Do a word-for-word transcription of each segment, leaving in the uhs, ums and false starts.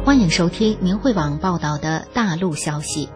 欢迎收听明慧网报道的大陆消息。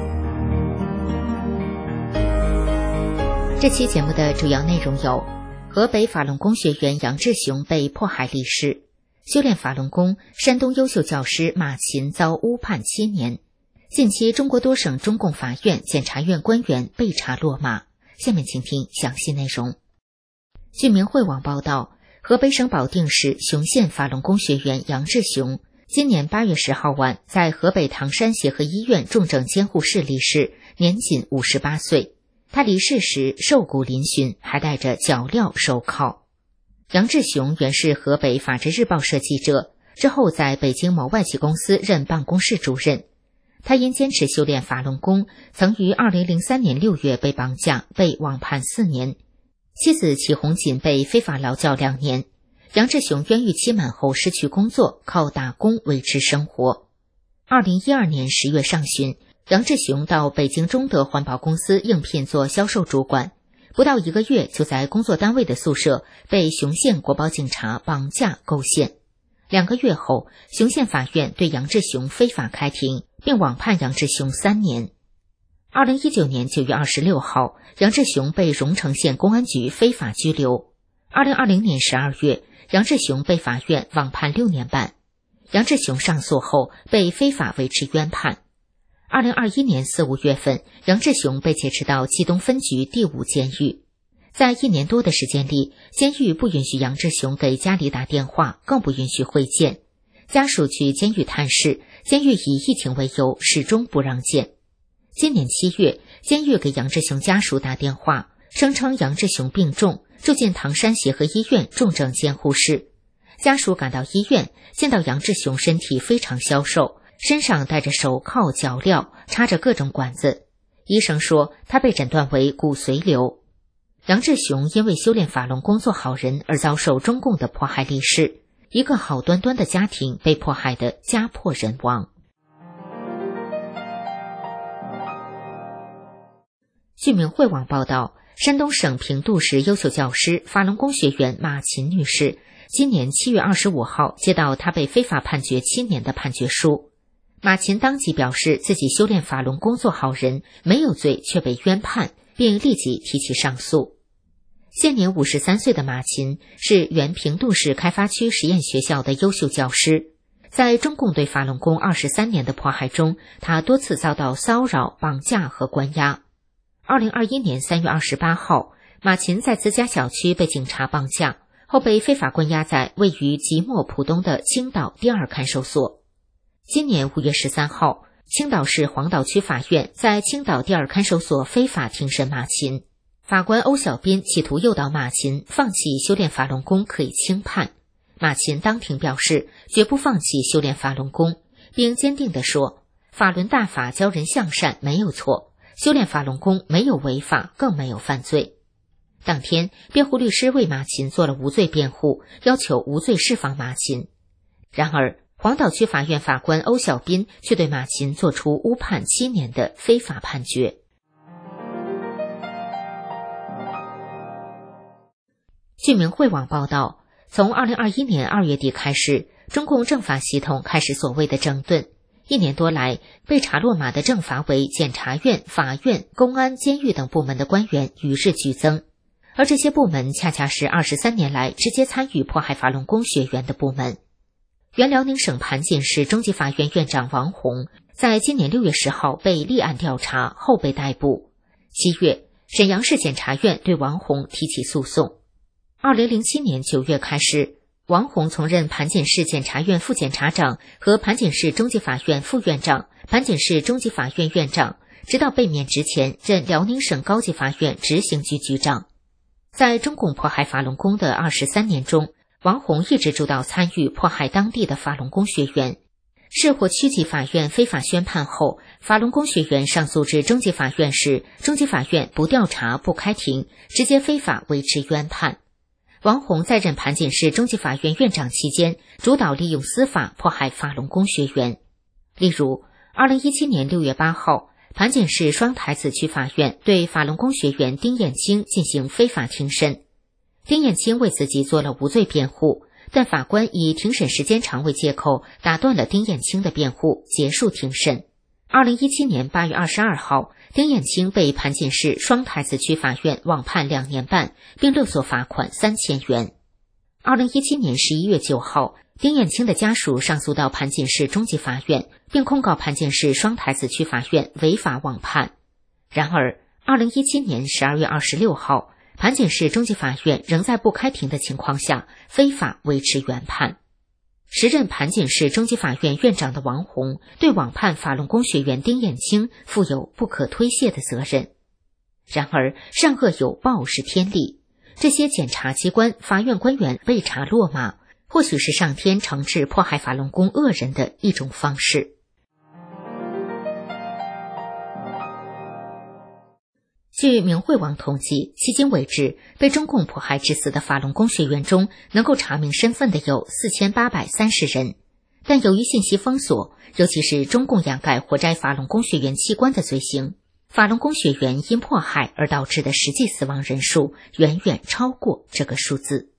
这期节目的主要内容有：河北法轮功学员杨志雄被迫害离世；修炼法轮功山东优秀教师马勤遭诬判七年；近期中国多省中共法院、检察院官员被查落马。下面请听详细内容。据明慧网报道，河北省保定市雄县法轮功学员杨志雄今年八月十号晚在河北唐山协和医院重症监护室离世，年仅五十八岁。他离世时瘦骨嶙峋，还戴着脚镣手铐。杨志雄原是河北法制日报社记者，之后在北京某外企公司任办公室主任。他因坚持修炼法轮功，曾于二零零三年六月被绑架，被网判四年。妻子齐红锦被非法劳教两年。杨志雄冤狱期满后失去工作，靠打工维持生活。二零一二年十月上旬，杨志雄到北京中德环保公司应聘做销售主管，不到一个月就在工作单位的宿舍被雄县国保警察绑架构陷。两个月后，雄县法院对杨志雄非法开庭，并网判杨志雄三年。二零一九年九月二十六号，杨志雄被荣成县公安局非法拘留。二零二零年十二月，杨志雄被法院网判六年半。杨志雄上诉后被非法维持冤判。二零二一年四五月份，杨志雄被劫持到冀东分局第五监狱。在一年多的时间里，监狱不允许杨志雄给家里打电话，更不允许会见。家属去监狱探视，监狱以疫情为由，始终不让见。今年七月，监狱给杨志雄家属打电话，声称杨志雄病重，住进唐山协和医院重症监护室。家属赶到医院，见到杨志雄身体非常消瘦，身上戴着手铐脚镣，插着各种管子。医生说他被诊断为骨髓瘤。杨志雄因为修炼法轮功做好人而遭受中共的迫害离世，一个好端端的家庭被迫害得家破人亡。据明慧网报道，山东省平度市优秀教师法轮功学员马勤女士今年七月二十五号接到她被非法判决七年的判决书。马勤当即表示自己修炼法轮功做好人，没有罪却被冤判，并立即提起上诉。现年五十三岁的马勤是原平度市开发区实验学校的优秀教师。在中共对法轮功二十三年的迫害中，他多次遭到骚扰、绑架和关押。二零二一年三月二十八号，马勤在自家小区被警察绑架，后被非法关押在位于即墨浦东的青岛第二看守所。今年五月十三号，青岛市黄岛区法院在青岛第二看守所非法庭审马勤。法官欧小斌企图诱导马勤放弃修炼法轮功可以轻判，马勤当庭表示绝不放弃修炼法轮功，并坚定地说，法轮大法教人向善没有错，修炼法轮功没有违法，更没有犯罪。当天，辩护律师为马勤做了无罪辩护，要求无罪释放马勤。然而，黄岛区法院法官欧小斌却对马勤作出诬判七年的非法判决。据明慧网报道，从二零二一年二月底开始，中共政法系统开始所谓的整顿。一年多来，被查落马的政法委、检察院、法院、公安、监狱等部门的官员与日俱增，而这些部门恰恰是二十三年来直接参与迫害法轮功学员的部门。原辽宁省盘锦市中级法院院长王洪在今年六月十号被立案调查后被逮捕。七月，沈阳市检察院对王洪提起诉讼。二零零七年九月开始，王洪从任盘锦市检察院副检察长和盘锦市中级法院副院长、盘锦市中级法院院长，直到被免职前任辽宁省高级法院执行局局长。在中共迫害法轮功的二十三年中，王洪一直主导参与迫害当地的法轮功学员。市或区级法院非法宣判后，法轮功学员上诉至中级法院时，中级法院不调查不开庭，直接非法维持冤判。王洪在任盘锦市中级法院院长期间，主导利用司法迫害法轮功学员。例如，二零一七年六月八号，盘锦市双台子区法院对法轮功学员丁艳青进行非法庭审。丁艳青为自己做了无罪辩护， 但法官以庭审时间长为借口，打断了丁彦青的辩护，结束庭审。二零一七年八月二十二号，丁彦青被盘锦市双太子区法院网判两年半，并勒索罚款三千元。二零一七年十一月九号，丁彦青的家属上诉到盘锦市中级法院，并控告盘锦市双太子区法院违法网判。然而，二零一七年十二月二十六号，盘锦市中级法院仍在不开庭的情况下，非法维持原判。时任盘锦市中级法院院长的王宏对网判法轮功学员丁彦青负有不可推卸的责任。然而，善恶有报是天理，这些检察机关、法院官员为查落马，或许是上天惩治迫害法轮功恶人的一种方式。据明慧网统计，迄今为止，被中共迫害致死的法轮功学员中，能够查明身份的有四千八百三十人。但由于信息封锁，尤其是中共掩盖活摘法轮功学员器官的罪行，法轮功学员因迫害而导致的实际死亡人数远远超过这个数字。